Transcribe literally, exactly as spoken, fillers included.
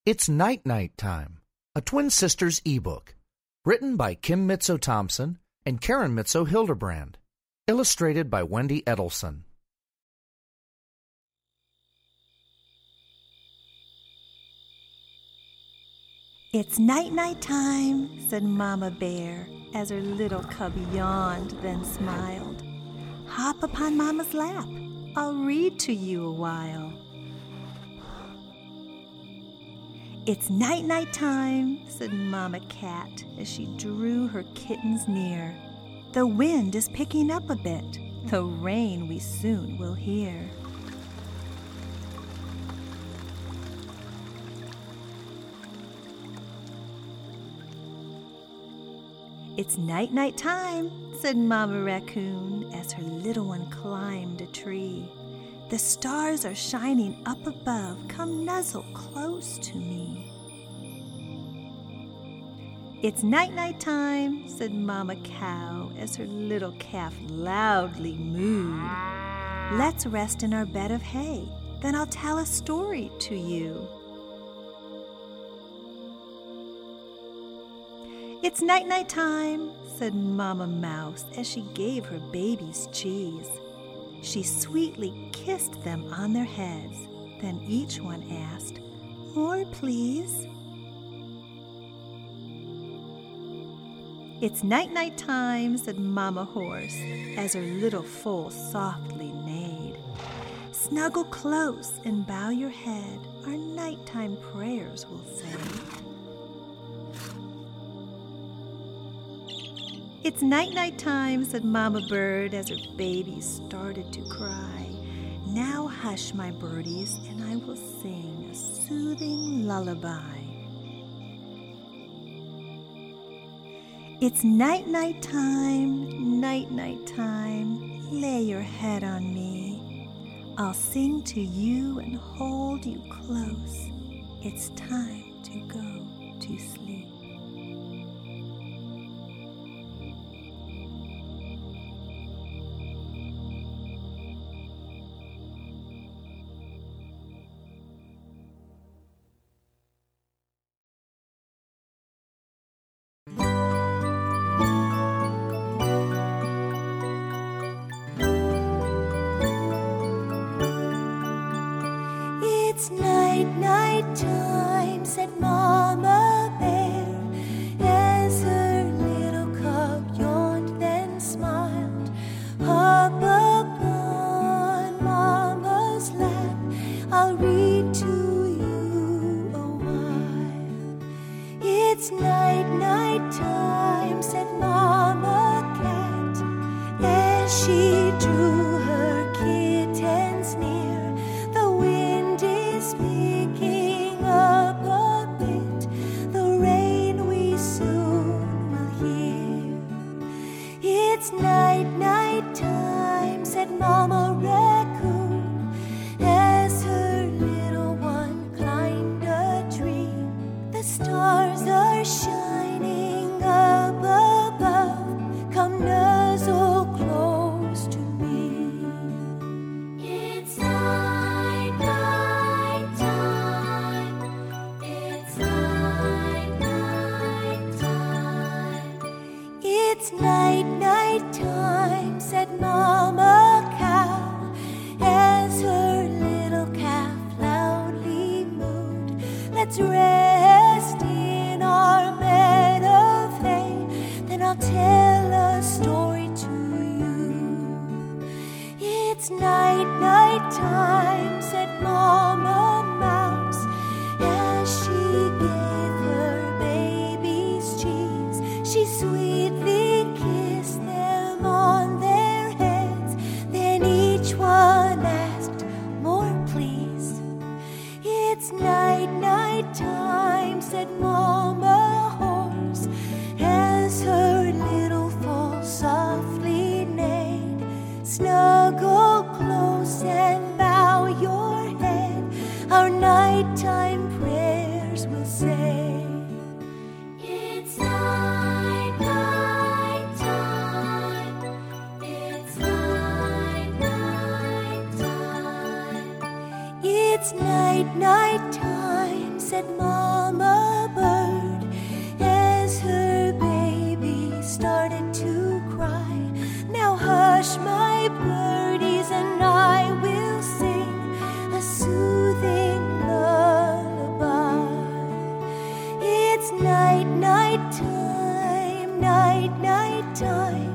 It's Night Night Time, a Twin Sisters ebook, written by Kim Mitzo-Thompson and Karen Mitzo-Hildebrand, illustrated by Wendy Edelson. It's night-night time, said Mama Bear, as her little cub yawned, then smiled. Hop upon Mama's lap. I'll read to you a while. It's night-night time, said Mama Cat, as she drew her kittens near. The wind is picking up a bit. The rain we soon will hear. It's night-night time, said Mama Raccoon as her little one climbed a tree. The stars are shining up above. Come nuzzle close to me. It's night-night time, said Mama Cow as her little calf loudly mooed. Let's rest in our bed of hay, then I'll tell a story to you. It's night-night time, said Mama Mouse as she gave her babies cheese. She sweetly kissed them on their heads. Then each one asked, "More, please." It's night-night time, said Mama Horse as her little foal softly neighed. Snuggle close and bow your head. Our nighttime prayers will say. It's night-night time, said Mama Bird as her babies started to cry. Now hush, my birdies, and I will sing a soothing lullaby. It's night-night time, night-night time. Lay your head on me. I'll sing to you and hold you close. It's time to go to sleep. It's night-night time, said Mama Bear as her little cub yawned, then smiled. Hop upon Mama's lap, I'll read to you a while. It's night-night time, said Mama Cat as she drew her kittens near. Picking up a bit, the rain we soon will hear. It's night-night time, said Mama Raccoon as her little one climbed a tree. The stars are shining up above. Come nuzzle close to me. It's It's night-night time, said Mama Cow as her little calf loudly mooed. Let's rest in our bed of hay, then I'll tell a story to you. It's night-night time, said Mama Mouse as she gave her babies cheese. She sweetly kissed them on their heads. Then each one asked, "More, please." It's night-night time, said Mama Horse as her little foal softly neighed. Snuggle close and bow your head. Our nighttime prayers will say. It's It's night-night time, said Mom. time.